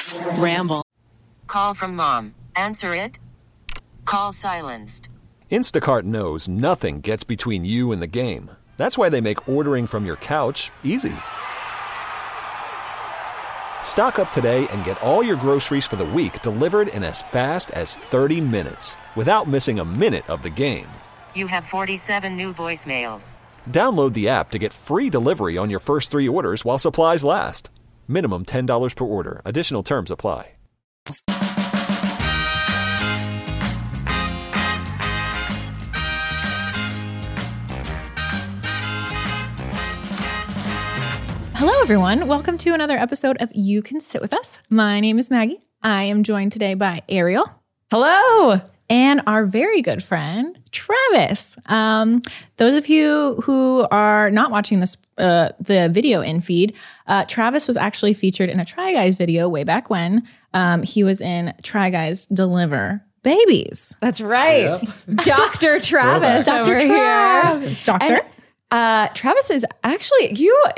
Ramble. Call from mom. Answer it. Call silenced. Instacart knows nothing gets between you and the game. That's why they make ordering from your couch easy. Stock up today and get all your groceries for the week delivered in as fast as 30 minutes without missing a minute of the game. You have 47 new voicemails. Download the app to get free delivery on your first 3 orders while supplies last. Minimum $10 per order. Additional terms apply. Hello, everyone. Welcome to another episode of You Can Sit With Us. My name is Maggie. I am joined today by Ariel. Hello. And our very good friend, Travis. Those of you who are not watching this, the video in feed, Travis was actually featured in a Try Guys video way back when. He was in Try Guys Deliver Babies. That's right. Yep. Dr. Travis Dr. here. Doctor. And, Travis is actually,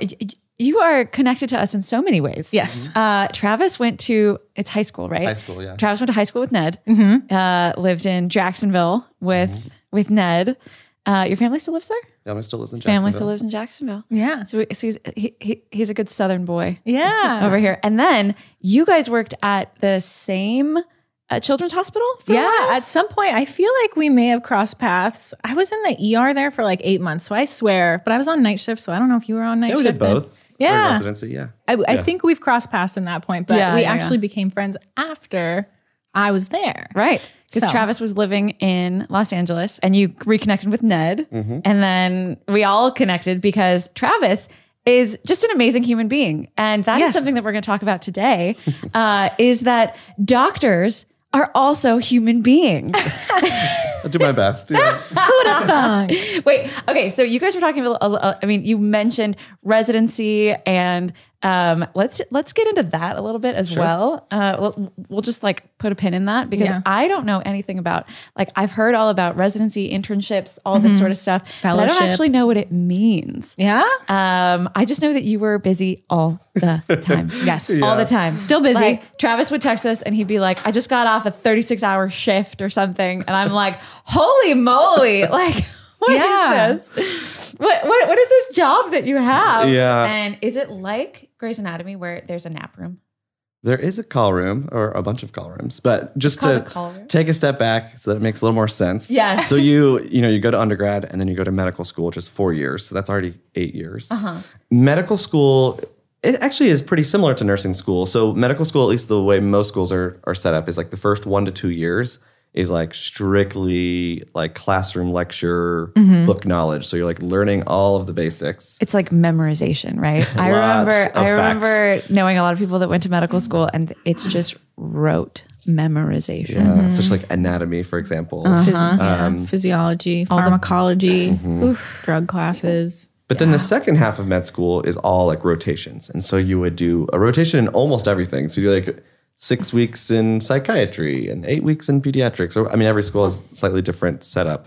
you are connected to us in so many ways. Yes. Travis went to, it's high school, right? High school, yeah. Travis went to high school with Ned. Mm-hmm. Lived in Jacksonville with Ned. Your family still lives there? Family still lives in Jacksonville. Family still lives in Jacksonville. Yeah. So he's a good Southern boy. Yeah. Over here. And then you guys worked at the same children's hospital? Yeah. At some point, I feel like we may have crossed paths. I was in the ER there for like 8 months. So I swear, but I was on night shift. So I don't know if you were on night shift. Yeah, we did both. Yeah. During residency, yeah. I think we've crossed paths in that point, but we actually yeah. became friends after I was there. Right. Because So. Travis was living in Los Angeles and you reconnected with Ned. And then we all connected because Travis is just an amazing human being. And that is something that we're going to talk about today, is that doctors are also human beings. I'll do my best. Yeah. Who'd have thunk? Wait, okay. So you guys were talking about, you mentioned residency and let's get into that a little bit as well. We'll just like put a pin in that because I don't know anything about, like I've heard all about residency, internships, all this sort of stuff. But I don't actually know what it means. Yeah. I just know that you were busy all the time. Yes. All the time. Still busy. Like, Travis would text us and he'd be like, I just got off a 36-hour shift or something. And I'm like, holy moly. Like, what is this? What is this job that you have? Yeah. And is it like Grey's Anatomy where there's a nap room? There is a call room or a bunch of call rooms, but just Called a call room? take a step back so that it makes a little more sense. Yeah. So you go to undergrad and then you go to medical school, which is 4 years. So that's already 8 years. Medical school, it actually is pretty similar to nursing school. So medical school, at least the way most schools are set up, is like the first 1 to 2 years is like strictly like classroom lecture, book knowledge. So you're like learning all of the basics. It's like memorization, right? I remember knowing a lot of people that went to medical school and it's just rote memorization. Yeah, such like anatomy, for example. Physiology, pharmacology, drug classes. But then the second half of med school is all like rotations. And so you would do a rotation in almost everything. So you do like 6 weeks in psychiatry and 8 weeks in pediatrics. Or, I mean, every school has slightly different setup.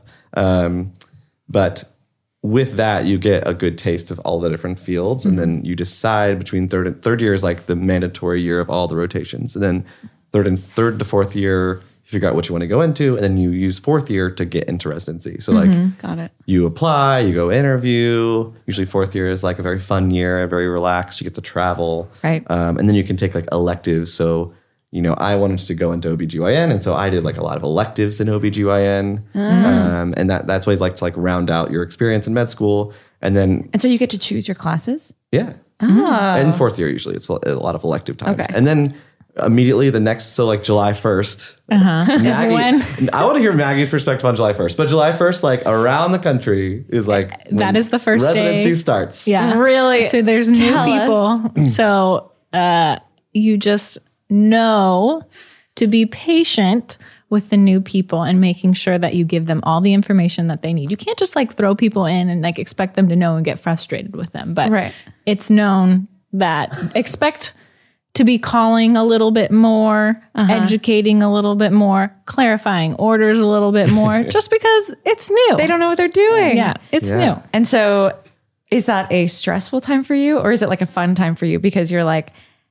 But with that, you get a good taste of all the different fields. And then you decide between third year is like the mandatory year of all the rotations. And then third to fourth year, you figure out what you want to go into. And then you use fourth year to get into residency. So like Got it. you apply, you go interview. Usually fourth year is like a very fun year, very relaxed. You get to travel. Right. And then you can take like electives. So, I wanted to go into OBGYN. And so I did like a lot of electives in OBGYN. And that's why I'd like to like round out your experience in med school. And so you get to choose your classes? yeah. Oh. In fourth year, usually it's a lot of elective times. Okay. And then immediately the next, so like July 1st. Is when? I want to hear Maggie's perspective on July 1st. But July 1st, like around the country is like That is the first residency day. starts. Yeah. Really? So there's new Tell people. So you just know to be patient with the new people and making sure that you give them all the information that they need. You can't just like throw people in and like expect them to know and get frustrated with them. But it's known that expect to be calling a little bit more, educating a little bit more, clarifying orders a little bit more, just because it's new. They don't know what they're doing. Yeah, it's new. And so is that a stressful time for you or is it like a fun time for you? Because you're like,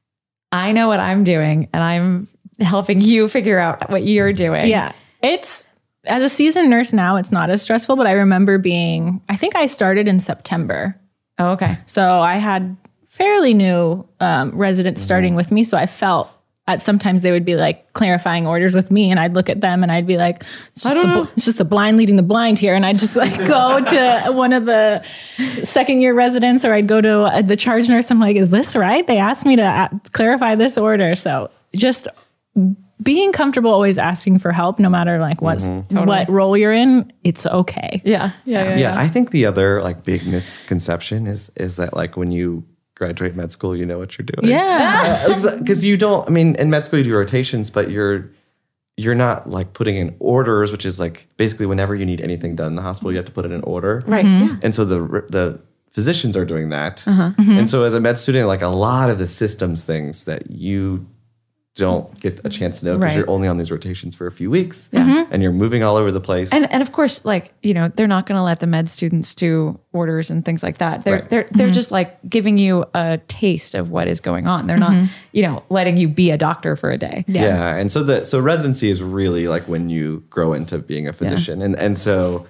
I know what I'm doing and I'm helping you figure out what you're doing. Yeah. It's, as a seasoned nurse now, it's not as stressful, but I remember I think I started in September. Oh, okay. So I had fairly new residents starting with me. So I felt sometimes they would be like clarifying orders with me, and I'd look at them and I'd be like, it's just the blind leading the blind here. And I'd just like go to one of the second year residents, or I'd go to the charge nurse. I'm like, is this right? They asked me to clarify this order. So just being comfortable always asking for help, no matter like what role you're in, it's okay. Yeah. I think the other like big misconception is that like when you graduate med school, you know what you're doing. Yeah. Because you don't, I mean, in med school you do rotations, but you're not like putting in orders, which is like basically whenever you need anything done in the hospital, you have to put it in order. Right. Yeah. And so the physicians are doing that. And so as a med student, like a lot of the systems things that you don't get a chance to know because you're only on these rotations for a few weeks and you're moving all over the place. And of course, like, you know, they're not going to let the med students do orders and things like that. They're just like giving you a taste of what is going on. They're not, you know, letting you be a doctor for a day. Yeah. And so residency is really like when you grow into being a physician. And so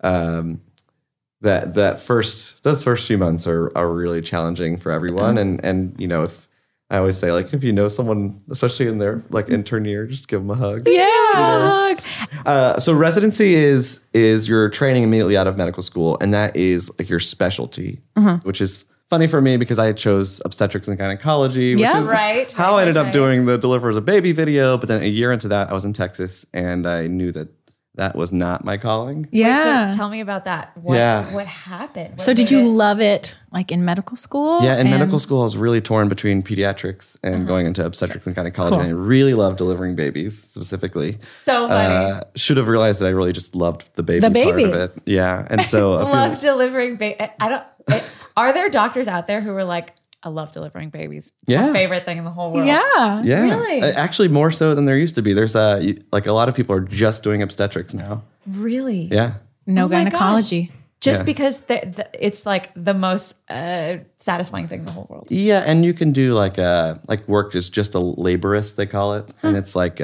those first few months are really challenging for everyone. And you know, if I always say, like, if you know someone, especially in their like intern year, just give them a hug. Yeah. So residency is your training immediately out of medical school, and that is like your specialty, which is funny for me because I chose obstetrics and gynecology, which is how I ended up doing the Deliver as a Baby video. But then a year into that, I was in Texas, and I knew that was not my calling. Yeah. Wait, so tell me about that. What happened? So did you love it like in medical school? Yeah, in medical school, I was really torn between pediatrics and going into obstetrics and gynecology. And I really loved delivering babies specifically. So funny. Should have realized that I really just loved the baby part of it. Yeah. And so love delivering baby. Are there doctors out there who are like, I love delivering babies. It's my favorite thing in the whole world. Yeah. Really? Actually, more so than there used to be. There's like a lot of people are just doing obstetrics now. Really? Yeah. No gynecology. Just because it's like the most satisfying thing in the whole world. Yeah, and you can do like work is just a laborist, they call it. And it's like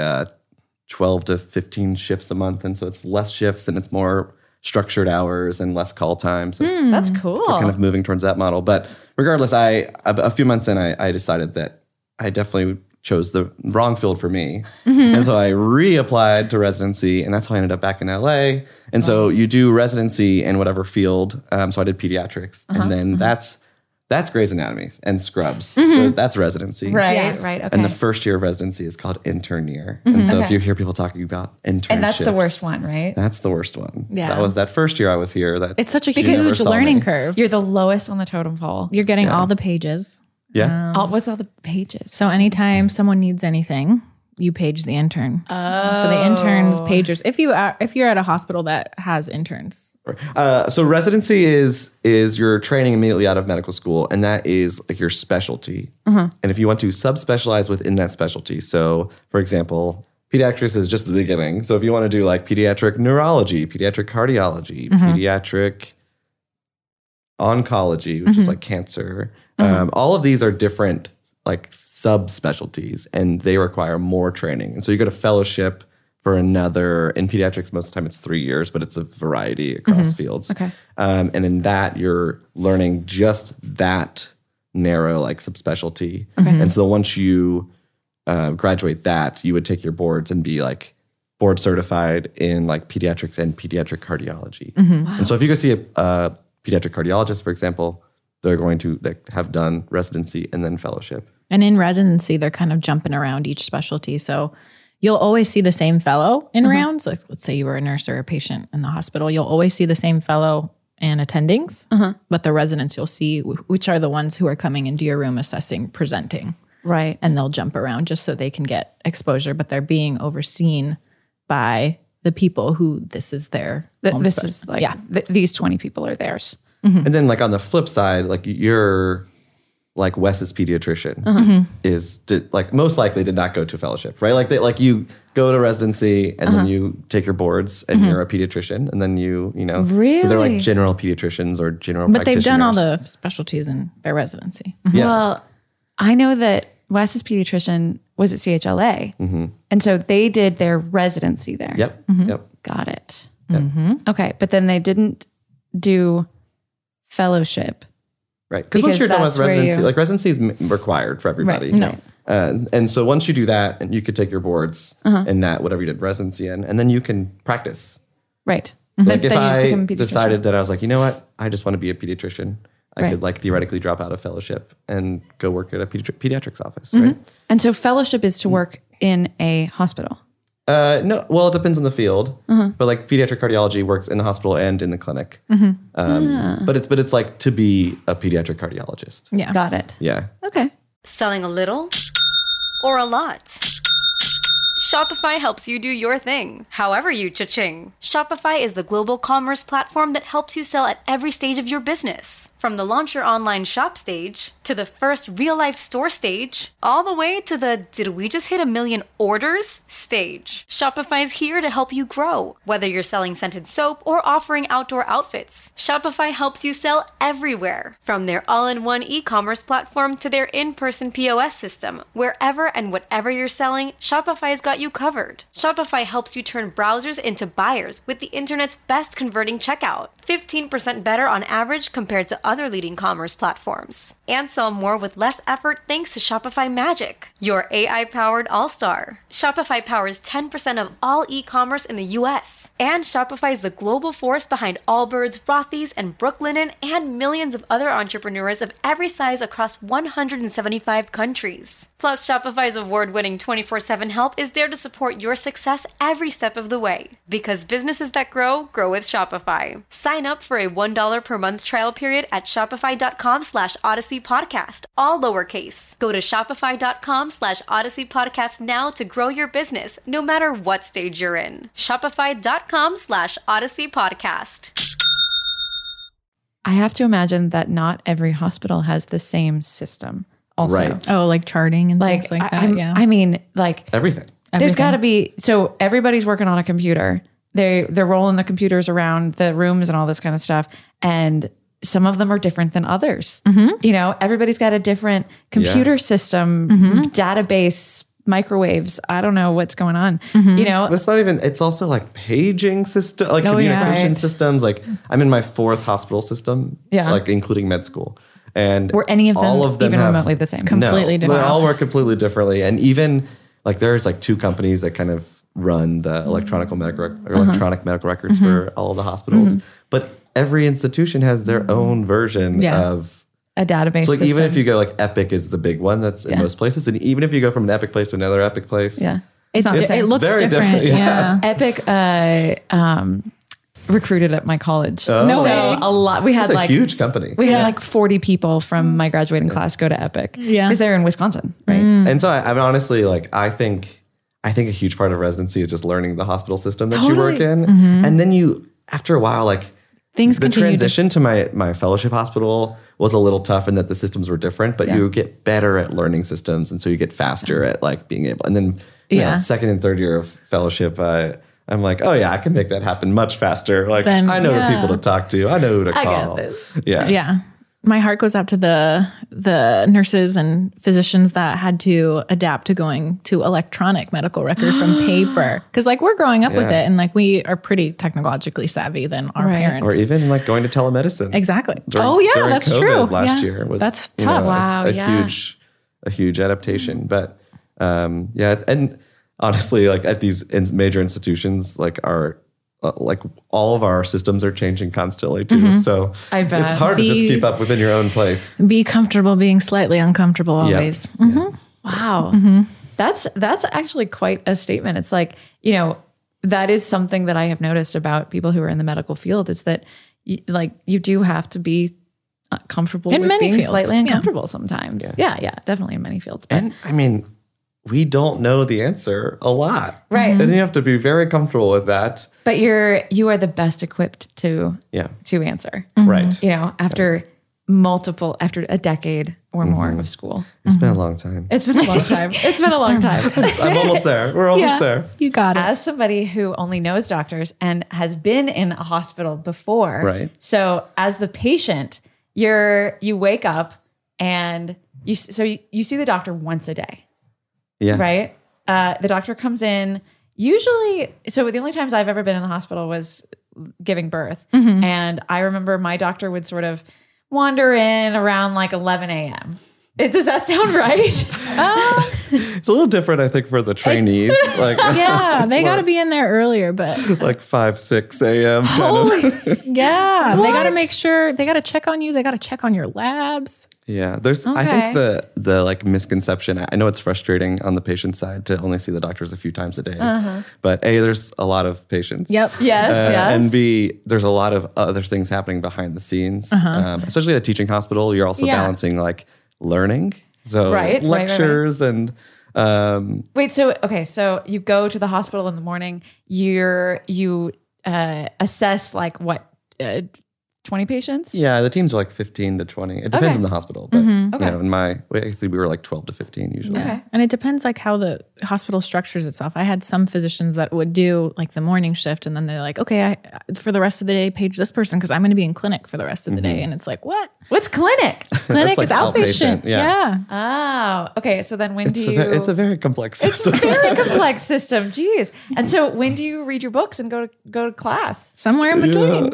12 to 15 shifts a month. And so it's less shifts and it's more structured hours and less call time. So that's cool. We're kind of moving towards that model. But regardless, a few months in, I decided that I definitely chose the wrong field for me. And so I reapplied to residency, and that's how I ended up back in LA. And so you do residency in whatever field. So I did pediatrics, and then that's Grey's Anatomy and Scrubs. That's residency. Right. Okay. And the first year of residency is called intern year. And so if you hear people talking about internships. And that's the worst one, right? That's the worst one. Yeah. That was that first year I was here. It's such a huge learning curve. You're the lowest on the totem pole. You're getting all the pages. Yeah. What's all the pages? So anytime someone needs anything, you page the intern. So the interns pagers. If you're at a hospital that has interns. So residency is your training immediately out of medical school, and that is like your specialty. And if you want to subspecialize within that specialty, so for example, pediatrics is just the beginning. So if you want to do like pediatric neurology, pediatric cardiology, pediatric oncology, which is like cancer, all of these are different like subspecialties, and they require more training. And so you go to fellowship for another, in pediatrics, most of the time it's 3 years, but it's a variety across fields. Okay. And in that, you're learning just that narrow like subspecialty. And so once you graduate that, you would take your boards and be like board certified in like pediatrics and pediatric cardiology. And so if you go see a pediatric cardiologist, for example, they're going to have done residency and then fellowship. And in residency, they're kind of jumping around each specialty. So you'll always see the same fellow in rounds. Like let's say you were a nurse or a patient in the hospital. You'll always see the same fellow and attendings. But the residents, you'll see which are the ones who are coming into your room assessing, presenting. Right. And they'll jump around just so they can get exposure. But they're being overseen by the people who this is their home This is like, these 20 people are theirs. And then like on the flip side, like you're like Wes's pediatrician like most likely did not go to fellowship, right? Like you go to residency and then you take your boards and you're a pediatrician, and then you know, really? So they're like general pediatricians or general But practitioners. they've done all the specialties in their residency. Yeah. Well, I know that Wes's pediatrician was at CHLA. And so they did their residency there. Yep. Yep. Got it. Okay. But then they didn't do fellowship. Right. Because once Because you're done with that's where residency, you- like residency is required for everybody. Right. No. And so once you do that, and you could take your boards in that, whatever you did residency in, and then you can practice. Right. Like if then you just I become a pediatrician. decided that I was like, you know what, I just want to be a pediatrician, I Right. could like theoretically drop out of fellowship and go work at a pediatrics office, right? And so fellowship is to work in a hospital. No, well, it depends on the field, but like pediatric cardiology works in the hospital and in the clinic. But it's like to be a pediatric cardiologist. Yeah. Got it. Yeah. Okay. Selling a little or a lot? Shopify helps you do your thing, however you cha-ching. Shopify is the global commerce platform that helps you sell at every stage of your business. From the launch your online shop stage, to the first real-life store stage, all the way to the did we just hit 1 million orders stage. Shopify's here to help you grow. Whether you're selling scented soap or offering outdoor outfits, Shopify helps you sell everywhere. From their all-in-one e-commerce platform to their in-person POS system, wherever and whatever you're selling, Shopify's got you covered. Shopify helps you turn browsers into buyers with the internet's best converting checkout. 15% better on average compared to other leading commerce platforms. And sell more with less effort thanks to Shopify Magic, your AI-powered all-star. Shopify powers 10% of all e-commerce in the US. And Shopify is the global force behind Allbirds, Rothy's, and Brooklinen, and millions of other entrepreneurs of every size across 175 countries. Plus, Shopify's award-winning 24/7 help is there to support your success every step of the way. Because businesses that grow, grow with Shopify. Sign up for a $1 per month trial period at shopify.com/Odyssey Podcast, all lowercase. Go to shopify.com/Odyssey Podcast now to grow your business, no matter what stage you're in. Shopify.com/Odyssey Podcast. I have to imagine that not every hospital has the same system also. Right. Oh, like charting and Like, things like that. I mean, like Everything. there's got to be, so everybody's working on a computer. They're rolling the computers around the rooms and all this kind of stuff. And some of them are different than others. You know, everybody's got a different computer system, database, microwaves. I don't know what's going on. You know, That's not even, it's also like paging system, like Oh, yeah. communication Right. systems. Like I'm in my 4th hospital system, Yeah. like including med school. And were any of them, all of them even have, remotely the same? Completely no, different. They all work completely differently. And even like there's like 2 companies that kind of run the electronic medical records for all of the hospitals. But every institution has their own version Yeah. of. A database So like system. even if you go like Epic is the big one that's in most places, and even if you go from an Epic place to another Epic place, Yeah. It's not the same. it looks very different. different, Yeah. Epic recruited at my college. No so way. a lot. We had it's a like huge company. we had like 40 people from my graduating class go to Epic. Yeah. Because they're in Wisconsin, right? And so I mean, honestly, like I think a huge part of residency is just learning the hospital system that you work in, and then you after a while like. Things The continue to transition to my fellowship hospital was a little tough in that the systems were different, but you get better at learning systems. And so you get faster at like being able, and then you know, 2nd and 3rd year of fellowship, I'm like, oh yeah, I can make that happen much faster. Like Then, I know the yeah. people to talk to. I know who to I get call. this. Yeah. Yeah. My heart goes out to the nurses and physicians that had to adapt to going to electronic medical records from paper. Because like we're growing up with Yeah. it and like we are pretty technologically savvy than our Right. parents. Or even like going to telemedicine. Exactly. During That's COVID true. Last Yeah. year was That's you tough. know, Wow, a yeah. huge adaptation. But yeah, and honestly, like at these major institutions, like like all of our systems are changing constantly too. So I bet. it's hard to just keep up within your own place. Be comfortable being slightly uncomfortable always. Wow. That's actually quite a statement. It's like, you know, that is something that I have noticed about people who are in the medical field is that you do have to be comfortable In with many being fields, slightly yeah. uncomfortable sometimes. Yeah, definitely in many fields. But And I mean, we don't know the answer a lot. Right. And you have to be very comfortable with that. But you are the best equipped to answer. Right. You know, after a decade or more of school. It's been a long time. It's been a long time. It's been a long time. I'm almost there. We're almost there. You got it. As somebody who only knows doctors and has been in a hospital before, Right. So as the patient, you wake up and you see the doctor once a day, Yeah. right? The doctor comes in usually. So the only times I've ever been in the hospital was giving birth. And I remember my doctor would sort of wander in around like 11 a.m. Does that sound right? It's a little different, I think, for the trainees. Like, Yeah, it's they got to more be in there earlier, but like 5, 6 a.m. kind of. yeah, they got to make sure, they got to check on you. They got to check on your labs. Yeah, there's. I think the like misconception. I know it's frustrating on the patient side to only see the doctors a few times a day, but A, there's a lot of patients. Yep. Yes. And B, there's a lot of other things happening behind the scenes. Especially at a teaching hospital, you're also balancing like learning, so Right. lectures and. Wait, so you go to the hospital in the morning, you assess like what, 20 patients? Yeah, the teams are like 15 to 20. It depends on the hospital, but you know, I think we were like 12 to 15 usually. Okay. And it depends like how the hospital structures itself. I had some physicians that would do like the morning shift and then they're like, okay, for the rest of the day, page this person because I'm going to be in clinic for the rest of the day. And it's like, what? What's clinic? Clinic like is outpatient. outpatient, yeah. Oh, okay. So then when It's a very complex system. very complex system. Jeez. And so when do you read your books and go to class? Somewhere in between.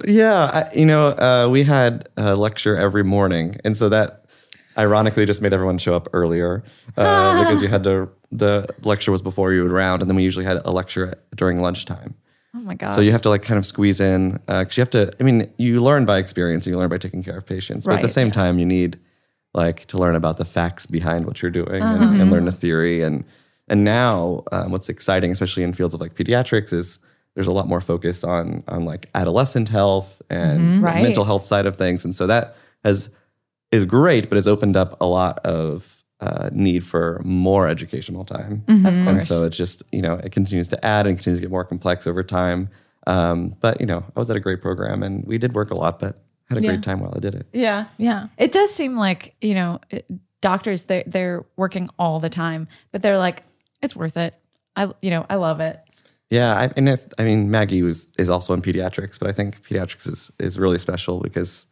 We had a lecture every morning, and so that ironically just made everyone show up earlier because you had to. The lecture was before you would round, and then we usually had a lecture during lunchtime. Oh my God. So you have to like kind of squeeze in because you have to. I mean, you learn by experience and you learn by taking care of patients, but at the Right, same time, you need like to learn about the facts behind what you're doing and learn the theory. And now, what's exciting, especially in fields of like pediatrics, is there's a lot more focus on like adolescent health and the Right. mental health side of things, and so that is great, but has opened up a lot of need for more educational time. Of And course. so it's just, it continues to add and continues to get more complex over time. But, I was at a great program and we did work a lot, but had a great time while I did it. Yeah. Yeah. It does seem like, doctors, they're working all the time, but they're like, it's worth it. I love it. Yeah. Maggie is also in pediatrics, but I think pediatrics is really special because,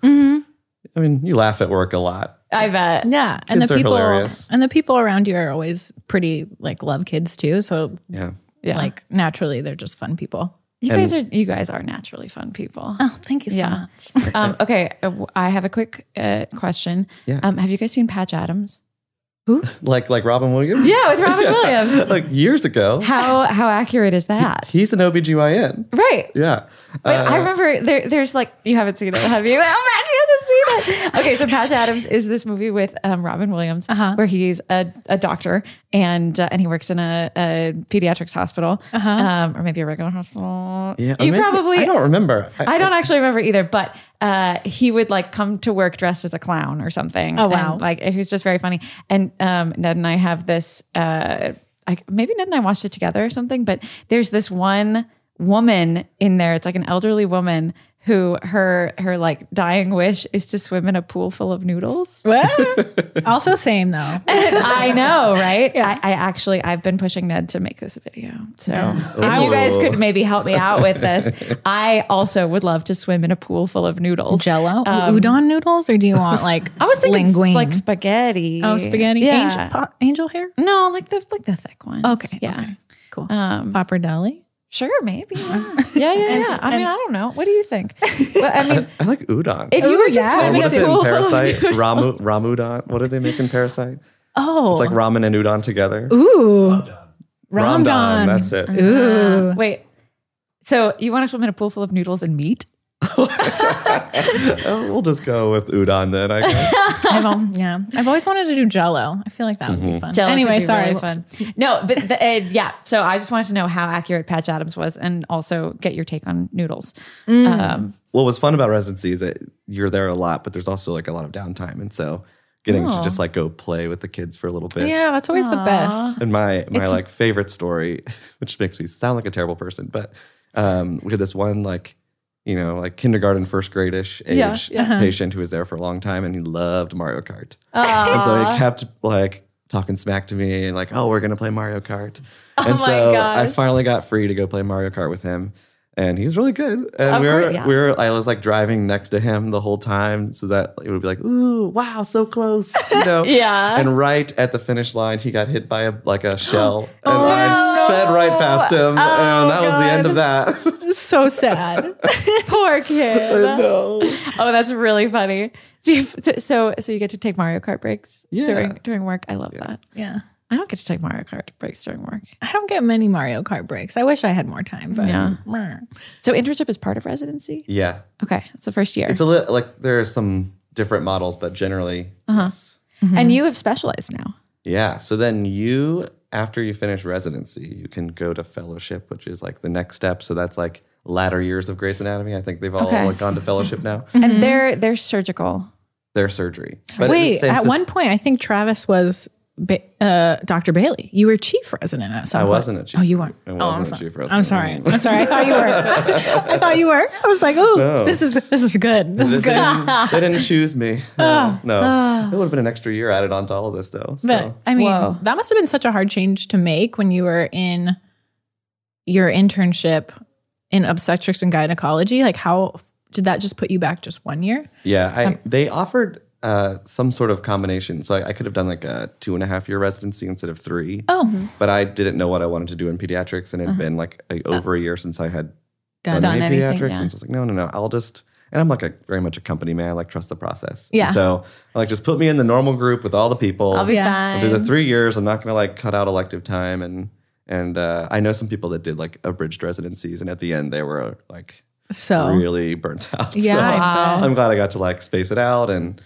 you laugh at work a lot. I bet. Yeah. And Kids the are people hilarious. and the people around you are always pretty like love kids too. So Yeah. Yeah. like naturally they're just fun people. You guys are naturally fun people. Oh, thank you so Yeah. much. Okay. I have a quick question. Yeah. Have you guys seen Patch Adams? Like Robin Williams? Yeah, with Robin Williams. Like years ago. How accurate is that? He's an OBGYN. Right. Yeah. But I remember there's like, you haven't seen it, have you? Oh, Matt hasn't seen it. Okay, so Patch Adams is this movie with Robin Williams where he's a doctor and he works in a pediatrics hospital or maybe a regular hospital. Yeah, You maybe- probably, I don't remember. I don't actually remember either, but he would like come to work dressed as a clown or something. Oh, wow. And, like he was just very funny. And Ned and I have this, maybe Ned and I watched it together or something, but there's this one woman in there. It's like an elderly woman who her like dying wish is to swim in a pool full of noodles. Well, also same though. And I know, right? Yeah. I've been pushing Ned to make this a video. So if you guys could maybe help me out with this, I also would love to swim in a pool full of noodles. Jello, udon noodles, or do you want like I was thinking linguine? like spaghetti. Oh, spaghetti. Yeah. Angel hair. No, like the thick ones. Okay. Yeah. Okay. Cool. Pappardelle. Sure, maybe. Yeah. I mean, I don't know. What do you think? Well, I mean, I like udon. if you were just Or swimming what in is a it in pool full of Parasite? noodles. Ramudon. What do they make in Parasite? Oh, It's like ramen and udon together. ooh, Ramdon. That's it. Ooh. Wait. So you want to swim in a pool full of noodles and meat? We'll just go with udon then, I guess. I've always wanted to do Jello. I feel like that would be fun. Jello Anyway, could be sorry. really fun. No, but yeah. So I just wanted to know how accurate Patch Adams was, and also get your take on noodles. What was fun about residency is that you're there a lot, but there's also like a lot of downtime. And so getting to just like go play with the kids for a little bit. Yeah, that's always the best. And my like favorite story, which makes me sound like a terrible person, but we had this one like kindergarten, first grade-ish age patient who was there for a long time, and he loved Mario Kart. And so he kept like talking smack to me and like, oh, we're going to play Mario Kart. And so I finally got free to go play Mario Kart with him. And he's really good. And I was like driving next to him the whole time so that it would be like, ooh, wow, so close. You know? Yeah. And right at the finish line, he got hit by a shell. And I sped right past him. And that was the end of that. So sad. Poor kid. I know. Oh, that's really funny. So you get to take Mario Kart breaks during work. I love that. Yeah. I don't get to take Mario Kart breaks during work. I don't get many Mario Kart breaks. I wish I had more time. But Yeah. So internship is part of residency? Yeah. Okay. It's the first year. It's a little like there are some different models, but generally, yes. And you have specialized now. Yeah. So then after you finish residency, you can go to fellowship, which is like the next step. So that's like latter years of Grey's Anatomy. I think they've all gone to fellowship now. And they're surgical. They're surgery. But wait, at one point, I think Travis was Dr. Bailey. You were chief resident at some point. I wasn't a chief. Oh, you weren't. I wasn't a chief resident. I'm sorry. I thought you were. I thought you were. I was like, oh, No. this is good. This is good. They didn't choose me. No. It would have been an extra year added onto all of this, though. So. But I mean, Whoa. that must have been such a hard change to make when you were in your internship in obstetrics and gynecology. Like, how did that just put you back just 1 year? Yeah, they offered some sort of combination. So I could have done like a 2.5 year residency instead of 3. Oh, But I didn't know what I wanted to do in pediatrics, and it had been like over a year since I had done any anything, pediatrics. yeah. And so I was like, no, I'll just. And I'm like very much a company man. I like trust the process. Yeah. And so I like just put me in the normal group with all the people. I'll be Yeah. fine. I'll do the 3 years. I'm not going to like cut out elective time. And I know some people that did like abridged residencies, and at the end they were like so really burnt out. Yeah, So I bet. I'm glad I got to like space it out. And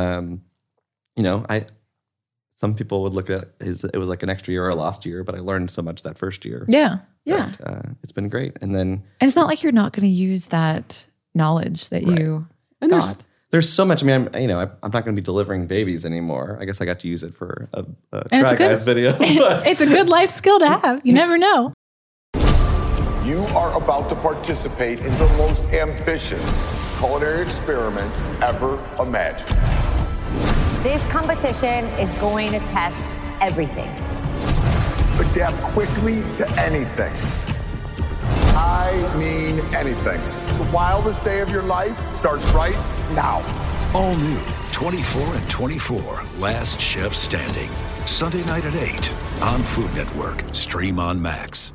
some people would look at it was like an extra year or a lost year, but I learned so much that first year. Yeah. Yeah. that, it's been great. And then And it's not like you're not going to use that knowledge that you and got. there's so much. I mean, I'm not going to be delivering babies anymore. I guess I got to use it for a And it's Try a good- Guys video. But It's a good life skill to have. You never know. You are about to participate in the most ambitious culinary experiment ever imagined. This competition is going to test everything. Adapt quickly to anything. I mean anything. The wildest day of your life starts right now. All new 24 and 24 Last Chef Standing. Sunday night at 8 on Food Network. Stream on Max.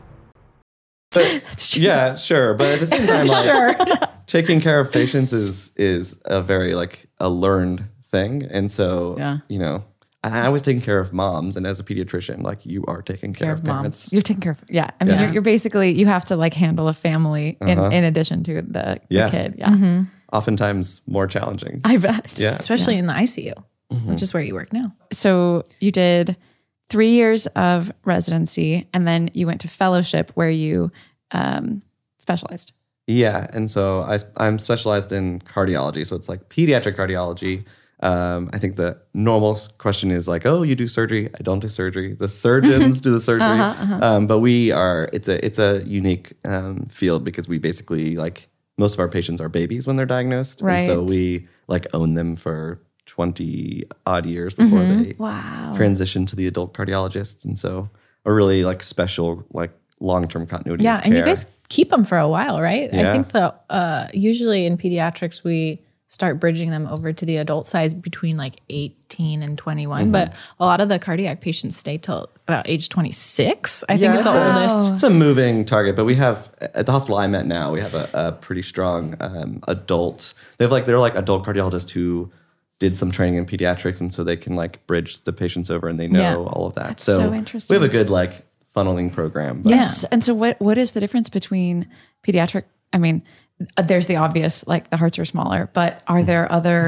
yeah, sure. But at the same time, like taking care of patients is a very like a learned thing. And so, I was taking care of moms, and as a pediatrician, like you are taking care of parents. You're taking care of, I mean, you're basically, you have to like handle a family in addition to the kid. Yeah. Oftentimes more challenging. I bet. Yeah. Especially in the ICU, which is where you work now. So you did 3 years of residency, and then you went to fellowship where you specialized. Yeah. And so I'm specialized in cardiology. So it's like pediatric cardiology. I think the normal question is like, oh, you do surgery. I don't do surgery. The surgeons do the surgery. But it's a unique field because we basically like most of our patients are babies when they're diagnosed. Right. And so we like own them for 20 odd years before they transition to the adult cardiologist. And so a really like special, like long-term continuity of And care. you guys keep them for a while, right? Yeah. I think usually in pediatrics, we start bridging them over to the adult size between like 18 and 21. But a lot of the cardiac patients stay till about age 26, I think is the oldest. It's a moving target, but we have at the hospital I'm at now, we have a pretty strong adult. They're like adult cardiologists who did some training in pediatrics, and so they can like bridge the patients over, and they know all of that. That's so interesting. We have a good like funneling program. But Yes. And so what is the difference between pediatric? I mean, there's the obvious, like the hearts are smaller, but are there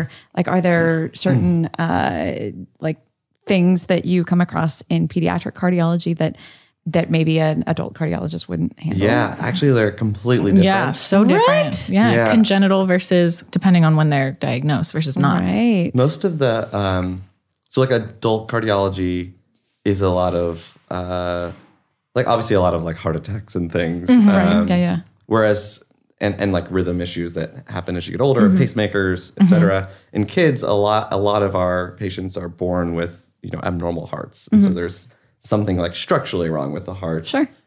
certain like things that you come across in pediatric cardiology that maybe an adult cardiologist wouldn't handle? Yeah, actually they're completely different. Yeah, so different. Right? Yeah, congenital versus depending on when they're diagnosed versus not. Right. Most of the so like adult cardiology is a lot of like obviously a lot of like heart attacks and things. Right. Whereas and like rhythm issues that happen as you get older, pacemakers, et cetera. In kids, a lot of our patients are born with abnormal hearts, and so there's something like structurally wrong with the heart. Sure.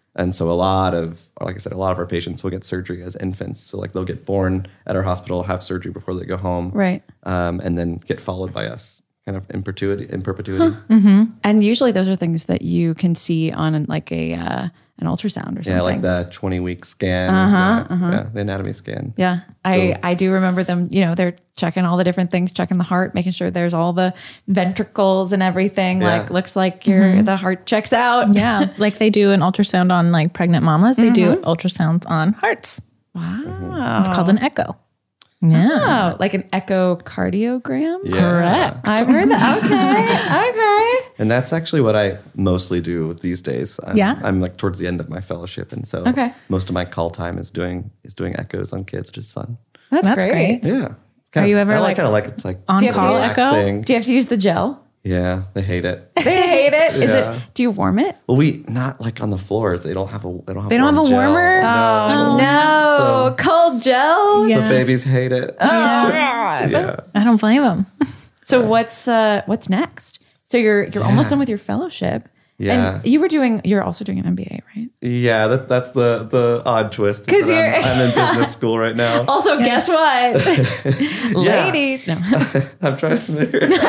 And so like I said, a lot of our patients will get surgery as infants. So like they'll get born at our hospital, have surgery before they go home. Right. And then get followed by us kind of in perpetuity. And usually those are things that you can see on an ultrasound or something. Yeah, like the 20-week scan. The anatomy scan. Yeah. I do remember them, they're checking all the different things, checking the heart, making sure there's all the ventricles and everything. Yeah. Like, looks like the heart checks out. Yeah. Like they do an ultrasound on like pregnant mamas. They do ultrasounds on hearts. Wow. It's called an echo. Yeah. Oh, like an echocardiogram? Yeah. Correct. I've heard that. Okay. And that's actually what I mostly do these days. I'm like towards the end of my fellowship. And so most of my call time is doing echoes on kids, which is fun. That's great. Yeah. It's Are you ever it's like on call echo? relaxing. Do you have to use the gel? Yeah, they hate it. They hate it. Is Yeah. it? Do you warm it? Well, we not like on the floors. They don't have a They don't have a gel. warmer? Oh, no. So- Cold gel? The babies hate it. Yeah. I don't blame them. So what's next? So you're almost done with your fellowship. Yeah. And you're also doing an MBA, right? Yeah, that's the odd twist. 'Cause That you're- I'm in business school right now. Also, guess what? Ladies. No. I'm trying to figure it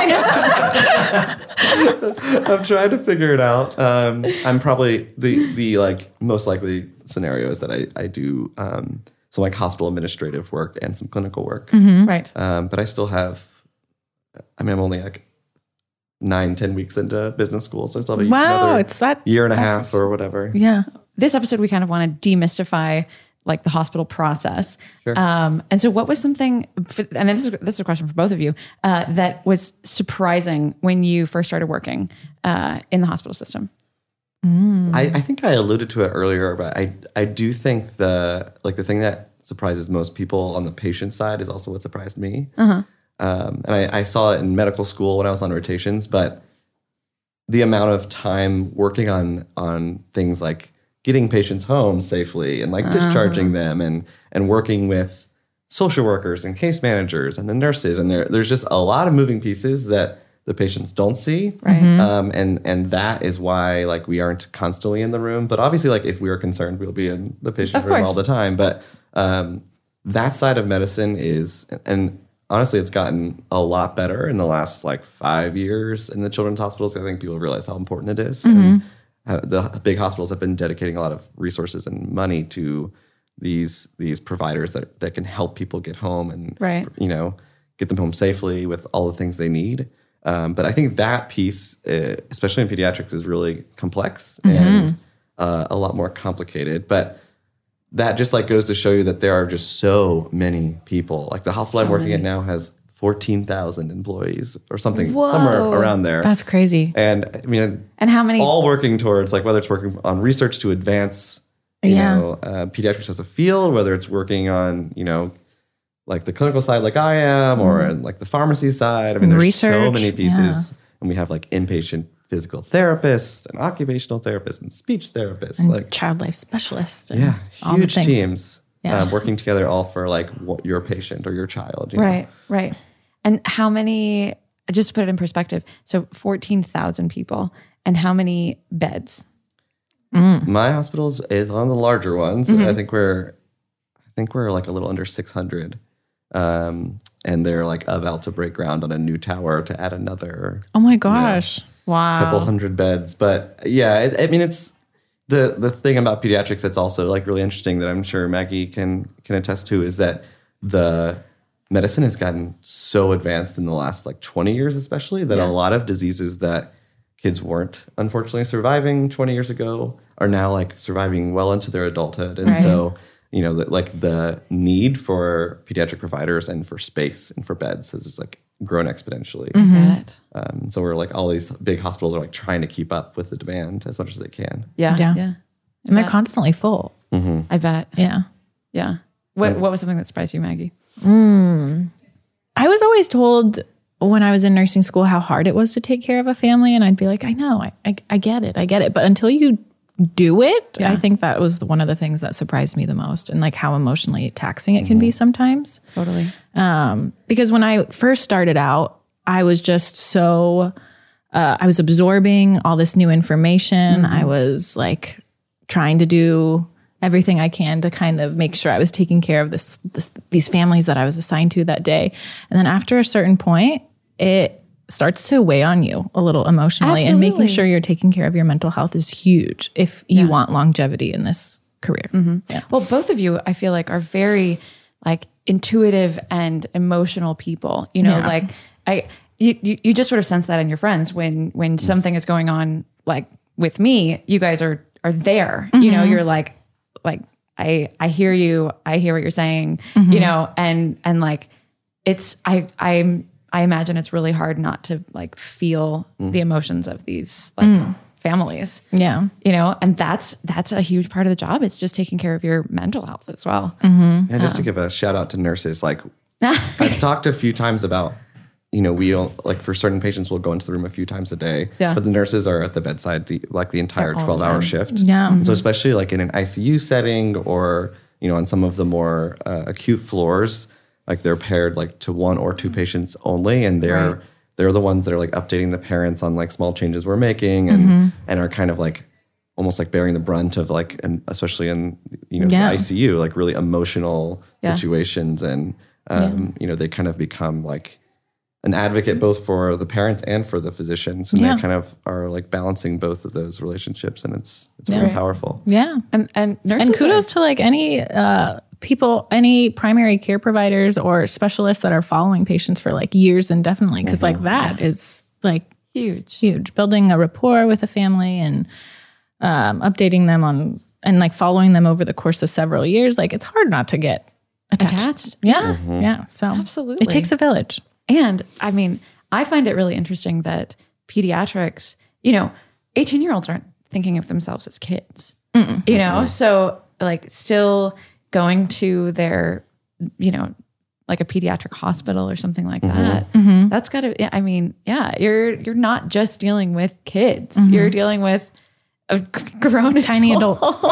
out. I'm trying to figure it out. I'm probably the like most likely scenario is that I do some like hospital administrative work and some clinical work. Right. But I still have. I'm only like 9-10 weeks into business school, so I still have another it's that year and a half or whatever. Yeah. This episode, we kind of want to demystify like the hospital process. Sure. And so what was something, and this is a question for both of you, that was surprising when you first started working in the hospital system? I think I alluded to it earlier, but I do think the thing that surprises most people on the patient side is also what surprised me. And I saw it in medical school when I was on rotations, but the amount of time working on things like getting patients home safely and like discharging them and working with social workers and case managers and the nurses, and there's just a lot of moving pieces that the patients don't see. Right. And that is why like we aren't constantly in the room. But obviously, like if we are concerned, we'll be in the patient room all the time. But that side of medicine is, and honestly, it's gotten a lot better in the last like 5 years in the children's hospitals. I think people realize how important it is. And the big hospitals have been dedicating a lot of resources and money to these providers that can help people get home and get them home safely with all the things they need. But I think that piece, especially in pediatrics, is really complex and a lot more complicated. But that just like goes to show you that there are just so many people. Like the hospital I'm working at now has 14,000 employees or something, somewhere around there. That's crazy. And I mean, and how many? All working towards like whether it's working on research to advance, pediatrics as a field, whether it's working on like the clinical side, like I am, or like the pharmacy side. I mean, there's so many pieces, and we have like inpatient physical therapists and occupational therapists and speech therapists, and like child life specialists. And huge teams working together all for like your patient or your child. Right. And how many? Just to put it in perspective, so 14,000 people, and how many beds? My hospital is one of the larger ones. I think we're like a little under 600. And they're like about to break ground on a new tower to add another. Oh my gosh. Wow. Couple hundred beds. But yeah, I mean, it's the thing about pediatrics that's also like really interesting that I'm sure Maggie can attest to is that the medicine has gotten so advanced in the last like 20 years, especially that a lot of diseases that kids weren't unfortunately surviving 20 years ago are now like surviving well into their adulthood. And so, like the need for pediatric providers and for space and for beds has just like grown exponentially. So we're like all these big hospitals are like trying to keep up with the demand as much as they can. Yeah. And they're constantly full. I bet. Yeah. What was something that surprised you, Maggie? I was always told when I was in nursing school how hard it was to take care of a family. And I'd be like, I know, I get it. But until you do it, I think that was one of the things that surprised me the most, and like how emotionally taxing it can be sometimes. Totally. Because when I first started out, I was just so, I was absorbing all this new information. I was like trying to do everything I can to kind of make sure I was taking care of these families that I was assigned to that day. And then after a certain point, it starts to weigh on you a little emotionally. Absolutely. And making sure you're taking care of your mental health is huge if you want longevity in this career. Yeah. Well, both of you, I feel like, are very like intuitive and emotional people. You know, like you just sort of sense that in your friends when something is going on. Like with me, you guys are there. You know, you're like I hear you. I hear what you're saying. You know, and like it's I imagine it's really hard not to like feel the emotions of these like families. Yeah. You know, and that's a huge part of the job. It's just taking care of your mental health as well. And just to give a shout out to nurses, like I've talked a few times about, you know, we'll like for certain patients, we'll go into the room a few times a day, but the nurses are at the bedside, the entire 12-hour shift. Yeah. So especially like in an ICU setting or, you know, on some of the more acute floors, like they're paired like to 1 or 2 patients only. And they're the ones that are like updating the parents on like small changes we're making and are kind of like almost like bearing the brunt of like, and especially in, you know, the ICU, like really emotional situations. And, you know, they kind of become like an advocate both for the parents and for the physicians. And they kind of are like balancing both of those relationships. And it's really powerful. Yeah. And nurses and kudos to like any people, any primary care providers or specialists that are following patients for like years indefinitely. Cause like that is like huge. Building a rapport with a family and updating them on and like following them over the course of several years. Like it's hard not to get attached. Yeah. Yeah. So absolutely. It takes a village. And I mean, I find it really interesting that pediatrics, you know, 18-year-olds aren't thinking of themselves as kids, you know? So like still going to their, you know, like a pediatric hospital or something like that. That's gotta, I mean, yeah, you're not just dealing with kids. You're dealing with grown tiny adults.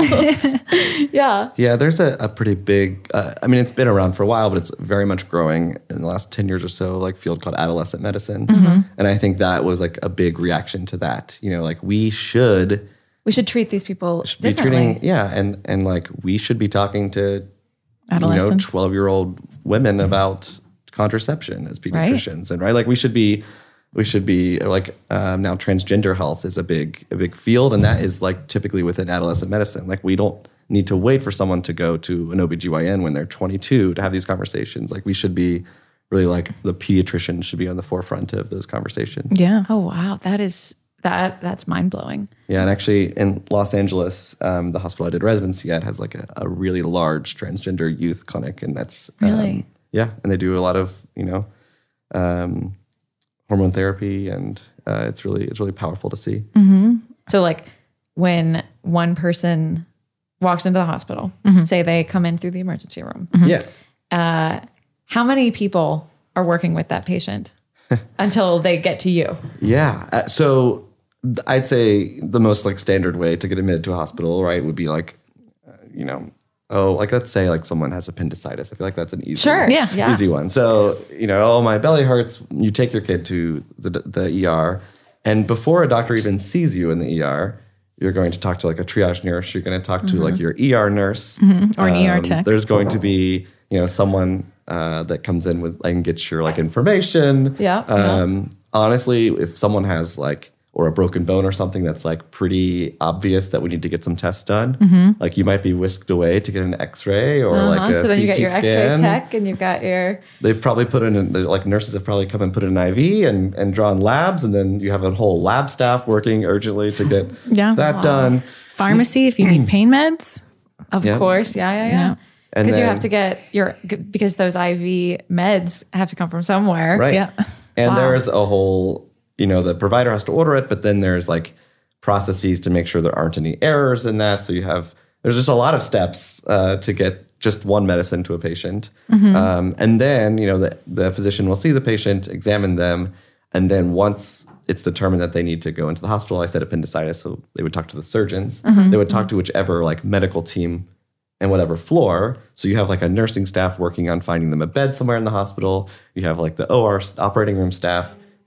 Yeah. Yeah, there's a pretty big, I mean, it's been around for a while, but it's very much growing in the last 10 years or so, like field called adolescent medicine. And I think that was like a big reaction to that. You know, like we should treat these people differently. And like we should be talking to, you know, adolescents, 12-year-old women about contraception as pediatricians. And like we should be like now transgender health is a big field, and that is like typically within adolescent medicine. Like we don't need to wait for someone to go to an OBGYN when they're 22 to have these conversations. Like we should be really like the pediatrician should be on the forefront of those conversations. Yeah. Oh wow, that's mind blowing. Yeah, and actually in Los Angeles, the hospital I did residency at has like a really large transgender youth clinic, and that's really and they do a lot of, you know, hormone therapy, and it's really powerful to see. So like when one person walks into the hospital, say they come in through the emergency room. How many people are working with that patient until they get to you? Yeah. So I'd say the most like standard way to get admitted to a hospital, right, would be like, you know, like let's say like someone has appendicitis. I feel like that's an easy easy one. So, you know, my belly hurts. You take your kid to the ER, and before a doctor even sees you in the ER, you're going to talk to like a triage nurse. You're going to talk to like your ER nurse or an ER tech. There's going to be, you know, someone that comes in with and gets your like information. Honestly, if someone has like or a broken bone or something that's like pretty obvious that we need to get some tests done, like you might be whisked away to get an X-ray or like a so then CT you got your scan. X-ray tech and you've got your. They've probably put in like nurses have probably come and put in an IV and drawn labs, and then you have a whole lab staff working urgently to get that done. Pharmacy if you need pain meds. Of course, yeah. Because you have to get because those IV meds have to come from somewhere. Right. Yeah. And there's a whole, you know, the provider has to order it, but then there's like processes to make sure there aren't any errors in that. So there's just a lot of steps to get just one medicine to a patient. And then, you know, the physician will see the patient, examine them. And then once it's determined that they need to go into the hospital, I said appendicitis. So they would talk to the surgeons. They would talk to whichever like medical team and whatever floor. So you have like a nursing staff working on finding them a bed somewhere in the hospital. You have like the OR operating room staff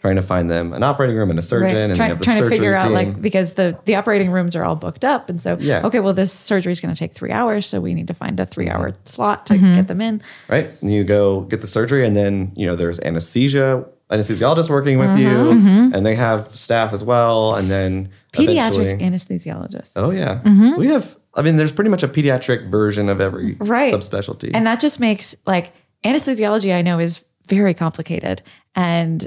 trying to find them an operating room and a surgeon, and they have the trying to surgery figure out team. like, because the operating rooms are all booked up. And so, Yeah. okay, well, this surgery is going to take 3 hours. So we need to find a 3-hour slot to get them in. Right. And you go get the surgery, and then, there's anesthesiologist working with you, and they have staff as well. And then Pediatric eventually- anesthesiologist. Oh yeah. We have, there's pretty much a pediatric version of every subspecialty. And that just makes like anesthesiology, I know, is very complicated. And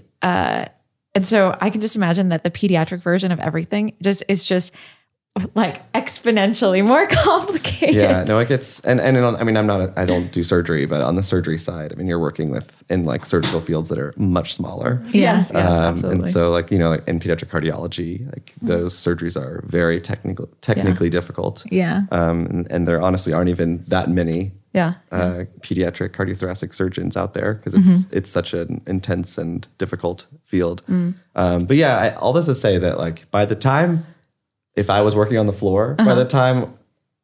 so I can just imagine that the pediatric version of everything is just like exponentially more complicated. Yeah, no, it gets, I don't do surgery, but on the surgery side, you're working in like surgical fields that are much smaller. Yes, absolutely. And so like, in pediatric cardiology, like those surgeries are very technically difficult. Yeah. And there honestly aren't even that many pediatric cardiothoracic surgeons out there because it's such an intense and difficult field. But yeah, all this to say that like by the time, if I was working on the floor, by the time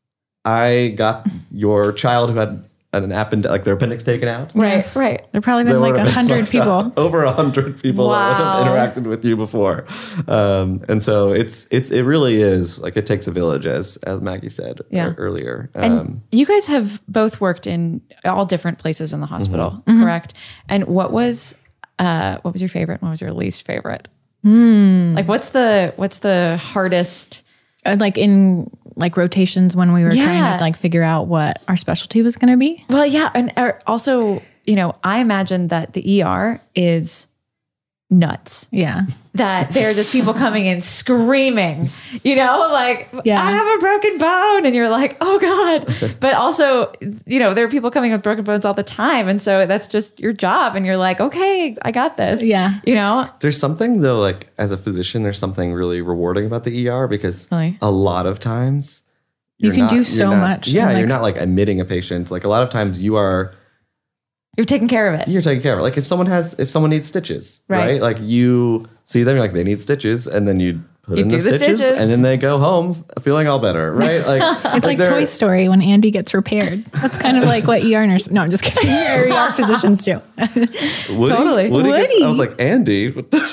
I got your child who had their appendix taken out. Right. There probably been like 100 people. Over 100 people that would have interacted with you before. And so it really is like it takes a village, as Maggie said earlier. And you guys have both worked in all different places in the hospital, correct? And what was your favorite? What was your least favorite? Like what's the hardest? Like in like rotations when we were trying to like figure out what our specialty was going to be. Well, yeah. And also, I imagine that the ER is nuts. Yeah. That they're just people coming in screaming, like, I have a broken bone. And you're like, oh God. But also, there are people coming with broken bones all the time. And so that's just your job. And you're like, okay, I got this. Yeah. There's something though, like as a physician, there's something really rewarding about the ER because a lot of times you can do so much. Yeah. You're not like admitting a patient. Like a lot of times you're taking care of it. You're taking care of it. Like if someone needs stitches, right? Like you see them, you're like, they need stitches. And then you put in the stitches and then they go home feeling all better, right? Like it's like Toy Story when Andy gets repaired. That's kind of like what ER nurse. No, I'm just kidding. ER physicians do. Totally. Woody. I was like, Andy.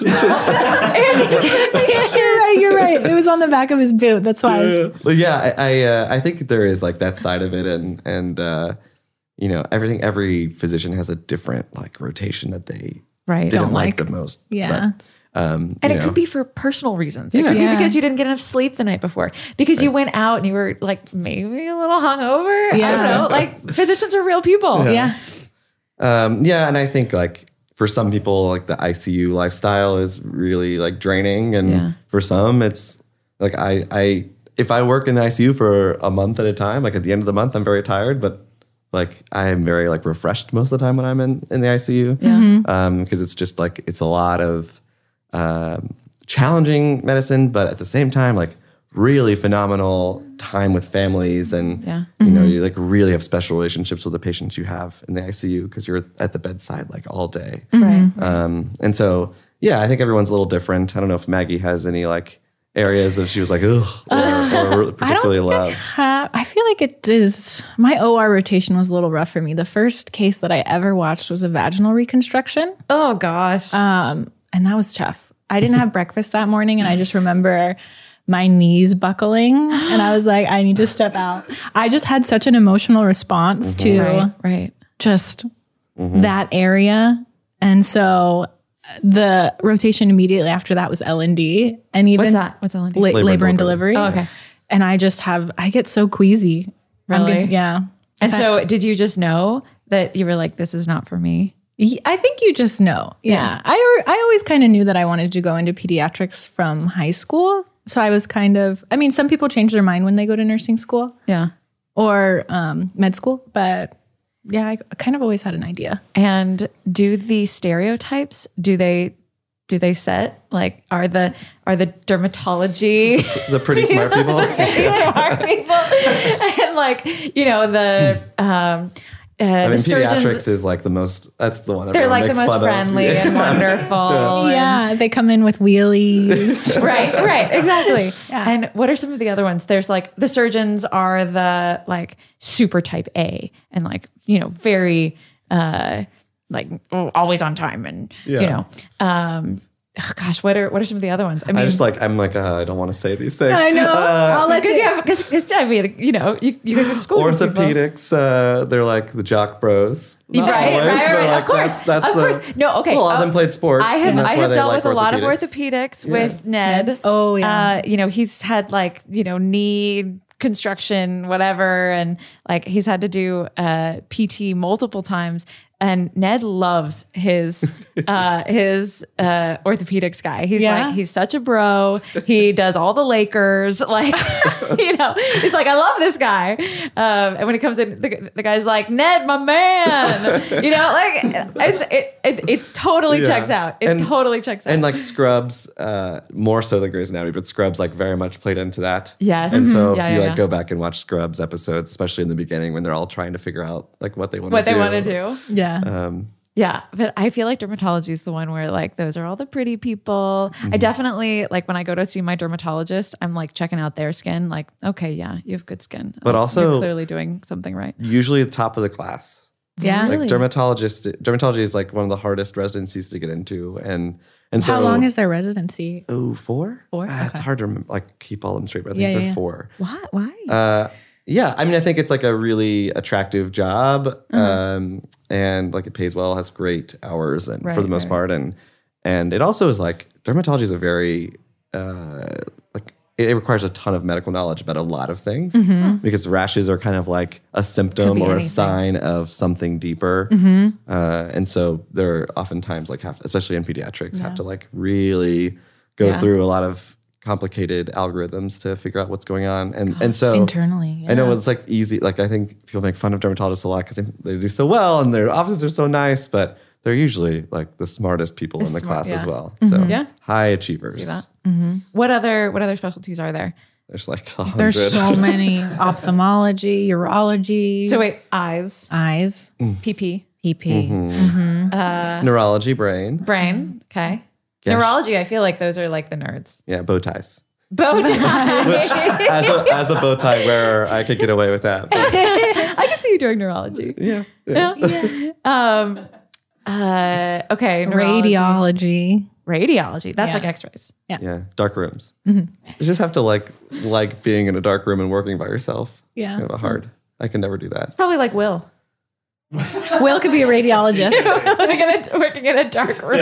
You're right. It was on the back of his boot. That's why. I think there is like that side of it, and every physician has a different like rotation that they didn't like the most. Yeah. But, and it could be for personal reasons. It could be because you didn't get enough sleep the night before, because you went out and you were like maybe a little hungover. Yeah. I don't know. Like physicians are real people. Yeah. And I think like for some people, like the ICU lifestyle is really like draining. And for some it's like, if I work in the ICU for a month at a time, like at the end of the month, I'm very tired, but like I am very like refreshed most of the time when I'm in the ICU. Yeah. Because it's just like, it's a lot of challenging medicine, but at the same time, like really phenomenal time with families. And, you like really have special relationships with the patients you have in the ICU because you're at the bedside like all day. Right. And so, I think everyone's a little different. I don't know if Maggie has any like areas that she was like, ugh, or particularly loved. I feel like it is. My OR rotation was a little rough for me. The first case that I ever watched was a vaginal reconstruction. Oh gosh. And that was tough. I didn't have breakfast that morning, and I just remember my knees buckling, and I was like, I need to step out. I just had such an emotional response to just that area. And so the rotation immediately after that was L&D. And even what's L&D? Labor and delivery. Oh, okay. And I get so queasy. Really? Yeah. And so did you just know that you were like, this is not for me? I think you just know. Yeah. I always kind of knew that I wanted to go into pediatrics from high school. So I was some people change their mind when they go to nursing school. Yeah. Or med school. But yeah, I kind of always had an idea. And do the stereotypes, do they set? Like, are the dermatology the pretty smart people? And like, the surgeons, pediatrics is like the most. That's the one. They're like the most friendly and wonderful. Yeah, they come in with wheelies. right, exactly. Yeah. And what are some of the other ones? There's like the surgeons are the like super type A and like very like always on time and oh gosh, what are some of the other ones? I mean, I don't want to say these things. I know. I'll let you. Because I mean, you know, you guys went to school with people. Orthopedics, they're like the jock bros. Not Right. always, Of course. That's Of course. No, okay. Well, a lot of them played sports. I have and that's why they dealt like with a lot of orthopedics. orthopedics with Ned. Oh, yeah. You know, he's had like, you know, knee construction, whatever. And like he's had to do PT multiple times. And Ned loves his orthopedics guy. He's like, he's such a bro. He does all the Lakers. Like, you know, he's like, I love this guy. And when he comes in, the guy's like, Ned, my man. You know, like it totally checks out. It totally checks out. And like Scrubs, more so than Grey's Anatomy, but Scrubs like very much played into that. Yes. And so if you go back and watch Scrubs episodes, especially in the beginning when they're all trying to figure out like what they want to do. Yeah. Yeah, but I feel like dermatology is the one where like those are all the pretty people. I definitely like when I go to see my dermatologist, I'm like checking out their skin. Like, okay, yeah, you have good skin, but also you're clearly doing something right. Usually the top of the class. Yeah, like dermatology is like one of the hardest residencies to get into, and so how long is their residency? 4? It's hard to like keep all of them straight, but I think they're 4. Why? Yeah, I mean, I think it's like a really attractive job, and like it pays well, has great hours, and for the most part, and it also is like dermatology is a very like it requires a ton of medical knowledge about a lot of things because rashes are kind of like a symptom or a sign of something deeper, and so they're oftentimes like especially in pediatrics, have to like really go through a lot of complicated algorithms to figure out what's going on. And so internally, I know it's like easy. Like I think people make fun of dermatologists a lot because they do so well and their offices are so nice, but they're usually like the smartest people in the class as well. So high achievers. See that? What other specialties are there? There's like 100. There's so many. Ophthalmology, urology. So wait, eyes, PP. Neurology, brain. Okay. Neurology, I feel like those are like the nerds. Yeah, bow ties. Bow ties. Which, as a bow tie wearer, I could get away with that. But. I can see you doing neurology. Yeah. Okay. Radiology. That's like x-rays. Yeah. Dark rooms. You just have to like being in a dark room and working by yourself. Yeah. It's kind of hard. I can never do that. Probably like Will. Will could be a radiologist. working in a dark room.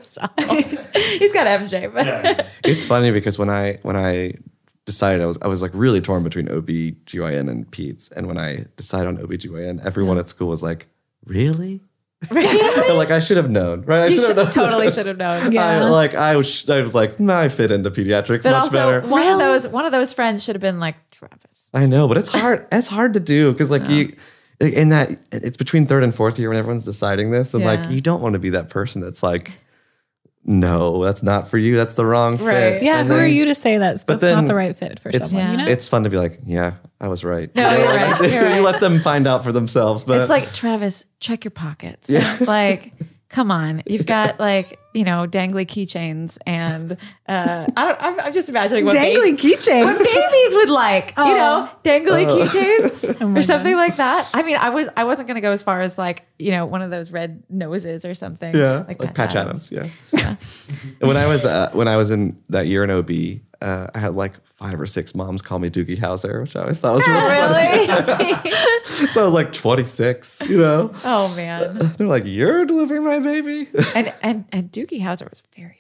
He's got MJ, but it's funny because when I decided I was like really torn between OB/GYN and peds, and when I decided on OB/GYN, everyone at school was like, "Really?" Like I should have known, right? I totally should have known. Yeah. I was like, I fit into pediatrics but much also, better. One of those friends should have been like Travis. I know, but it's hard. It's hard to do because in that it's between 3rd and 4th year when everyone's deciding this, and like you don't want to be that person that's like, no, that's not for you. That's the wrong fit. Yeah, who are you to say that's not the right fit for someone? You know? It's fun to be like, yeah, I was right. No, you're right. You're right. You let them find out for themselves. But it's like, Travis, check your pockets. Yeah. Like, come on, you've got like, you know, dangly keychains, and I'm just imagining what dangly keychains. What babies would like, you know, dangly keychains or something like that. I mean, I wasn't gonna go as far as like, you know, one of those red noses or something. Yeah, like Patch Adams. Yeah. And when I was in that year in OB, I had like 5 or 6 moms call me Doogie Howser, which I always thought was really funny. So I was like 26, you know? Oh man. They're like, you're delivering my baby? And Doogie Howser was very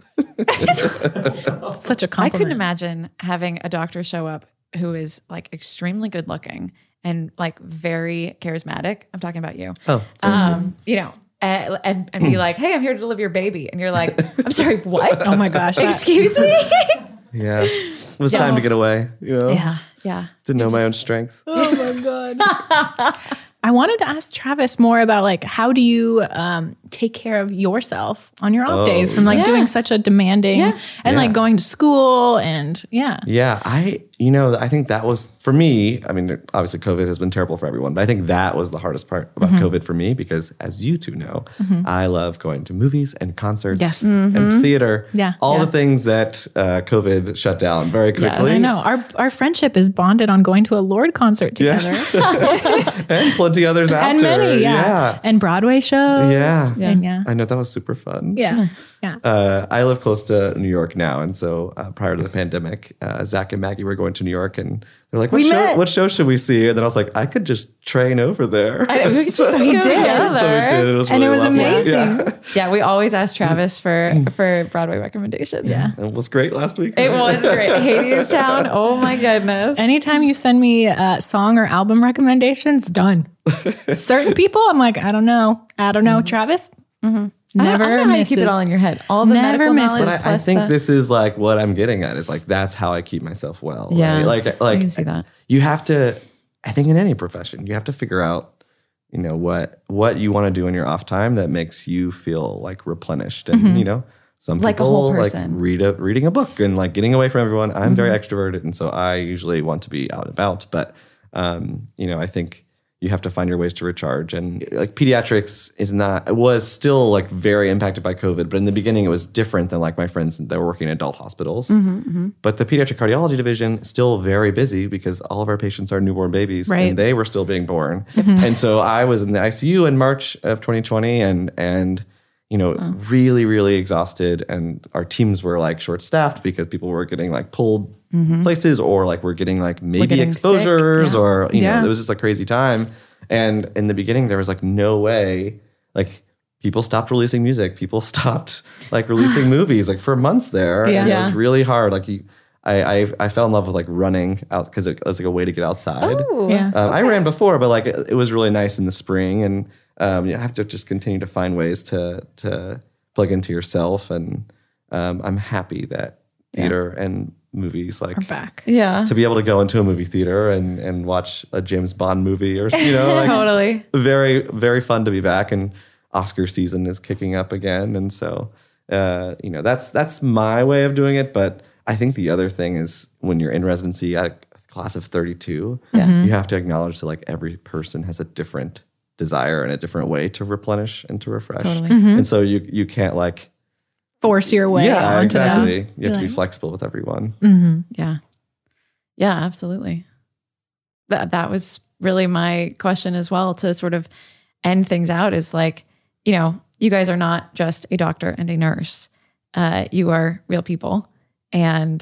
attractive. Such a compliment. I couldn't imagine having a doctor show up who is like extremely good looking and like very charismatic. I'm talking about you. Oh. You know, and be like, hey, I'm here to deliver your baby. And you're like, I'm sorry, what? Oh my gosh. Excuse me? Yeah. It was time to get away, you know? Yeah. Didn't know my own strength. Oh my God. I wanted to ask Travis more about like, how do you take care of yourself on your off days from like doing such a demanding and like going to school and Yeah. I think that was for me. I mean, obviously COVID has been terrible for everyone, but I think that was the hardest part about COVID for me because as you two know, I love going to movies and concerts and theater. Yeah. All the things that COVID shut down very quickly. Yes. I know. Our friendship is bonded on going to a Lorde concert together. And 20 others after. And many, and Broadway shows. Yeah. And I know, that was super fun. Yeah. I live close to New York now, and so prior to the pandemic, Zach and Maggie were going to New York, and they're like, what show should we see? And then I was like, I could just train over there. So he did. It was really lovely. Amazing. Yeah, we always ask Travis for Broadway recommendations. Yeah. It was great last week. It was great. Hadestown. Oh my goodness. Anytime you send me song or album recommendations, done. Certain people, I'm like, I don't know. Travis? Never I don't know how you keep it all in your head. All the medical knowledge. But I think this is like what I'm getting at is like, that's how I keep myself well. Yeah. Right? I can see that. You have to, I think in any profession, you have to figure out, what you want to do in your off time that makes you feel like replenished. And, some like people a whole person. reading a book and like getting away from everyone. I'm very extroverted. And so I usually want to be out and about. But, I think you have to find your ways to recharge. And like pediatrics was still like very impacted by COVID, but in the beginning it was different than like my friends that were working in adult hospitals. But the pediatric cardiology division is still very busy because all of our patients are newborn babies and they were still being born. And so I was in the ICU in March of 2020 and really, really exhausted. And our teams were like short staffed because people were getting like pulled places, or like we're getting like maybe exposures, or it was just a crazy time. And in the beginning, there was like no way, like people stopped releasing music, people stopped like releasing movies, like for months there. And it was really hard. Like I fell in love with like running out because it was like a way to get outside. I ran before, but like it was really nice in the spring, and you have to just continue to find ways to plug into yourself. And I'm happy that theater and movies like are back. To be able to go into a movie theater and watch a James Bond movie, or like totally very, very fun to be back. And Oscar season is kicking up again, and so that's my way of doing it. But I think the other thing is when you're in residency at a class of 32, you have to acknowledge that like every person has a different desire and a different way to replenish and to refresh. And so you can't like force your way. Yeah, onto exactly. them. You have to be flexible with everyone. Yeah, absolutely. That was really my question as well, to sort of end things out, is like, you guys are not just a doctor and a nurse. You are real people. And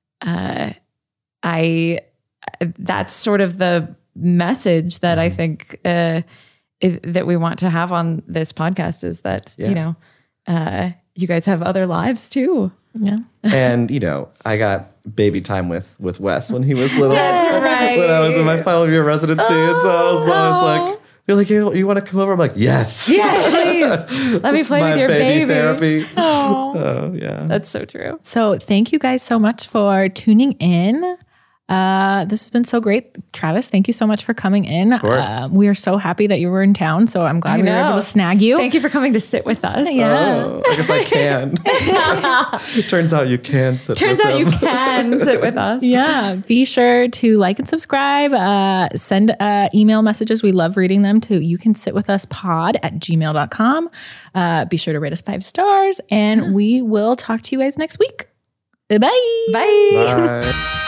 that's sort of the message that I think that we want to have on this podcast, is that, you guys have other lives too. Yeah. And, I got baby time with Wes when he was little. That's right. When I was in my final year of residency. And so I was like, you're like, you want to come over? I'm like, yes. Yes, please. Let me play with your baby. Therapy. Oh, yeah. That's so true. So thank you guys so much for tuning in. This has been so great. Travis, thank you so much for coming in. Of course. We are so happy that you were in town, so I'm glad we were able to snag you. Thank you for coming to sit with us. Oh, I guess I can. Turns out you can sit with them. You can sit with us. Yeah. Be sure to like and subscribe. Send email messages. We love reading them to youcansitwithuspod@gmail.com. Be sure to rate us 5 stars, and we will talk to you guys next week. Bye. Bye. Bye.